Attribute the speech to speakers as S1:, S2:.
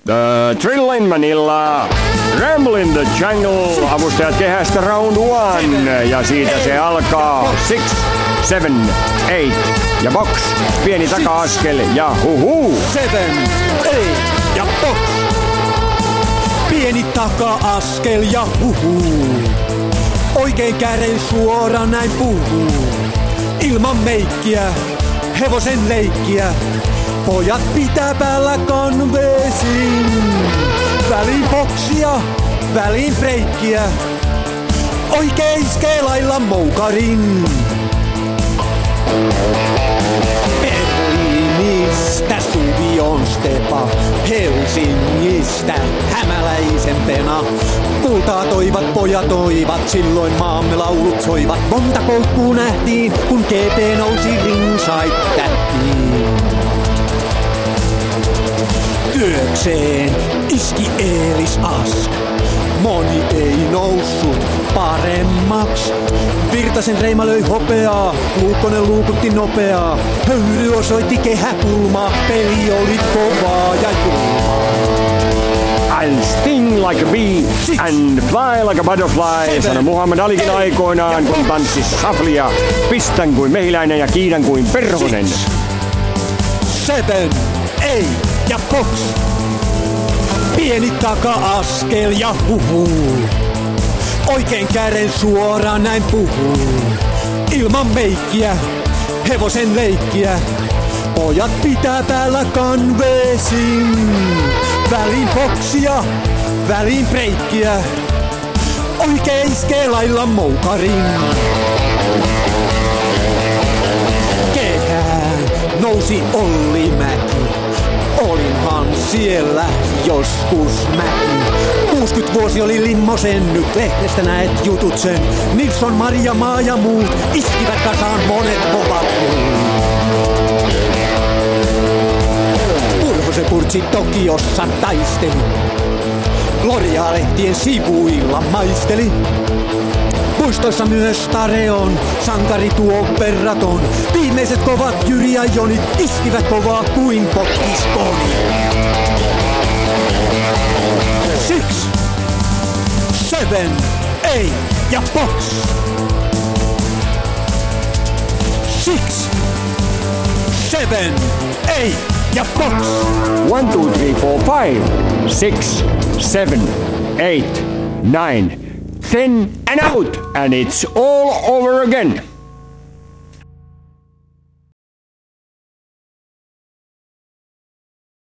S1: Trill in Manila, Ramble in the Jungle, avustajat kehästä round one, ja siitä se alkaa 6, 7, 8, ja box, pieni taka-askel, ja huhu.
S2: 7, 8, ja box. Pieni taka-askel ja huhu. Oikein käden suora näin puhuu. Ilman meikkiä, hevosen leikkiä. Pojat pitää päällä konvesin. Väliin boksia, väliin breikkiä. Oikein iskee lailla moukarin. Berliinistä Suvi on Stepa, Helsingistä hämäläisen Pena. Kultaa toivat pojat toivat, silloin maamme laulut soivat. Monta koukkuu nähtiin, kun GP nousi ringside tähtiin. Työkseen iski Eelis Ask. Moni ei noussut paremmaks. Virtasen Reima löi hopeaa, Luukkonen luukutti nopeaa. Höyry osoitti kehäkulmaa, peli oli kovaa ja julmaa.
S1: I'll sting like a bee and fly like a butterfly, sanoi Muhammad Alikin aikoinaan, kun tanssi shufflia. Pistän kuin mehiläinen ja kiitän kuin perhonen.
S2: 7, ei ja box. Pieni taka-askel ja huhuu. Oikein käden suora näin puhuu. Ilman meikkiä, hevosen leikkiä. Pojat pitää päällä kanvesin. Väliin boksia, väliin breikkiä. Oikein iskee lailla moukarin. Kehään nousi Olli Mäki. Olinhan siellä joskus mäkin. 60 vuosi oli limmosen, nyt lehdestä näet jutut sen. Nilsson, Maria, Maa ja muut iskivät kasaan monet kovat muut. Urhosen Purtsi Tokiossa taisteli. Gloria-lehtien sivuilla maisteli. Muistoissa myös Tareon, sankari tuo verraton. Viimeiset kovat Jyri ja Jonit iskivät kovaa kuin potkiskoni. 6, 7, 8 ja box. 6, 7, 8 ja box.
S1: 1, 2, 3, 4, 5, 6, 7, 8, 9, 10 and out, and it's all over again.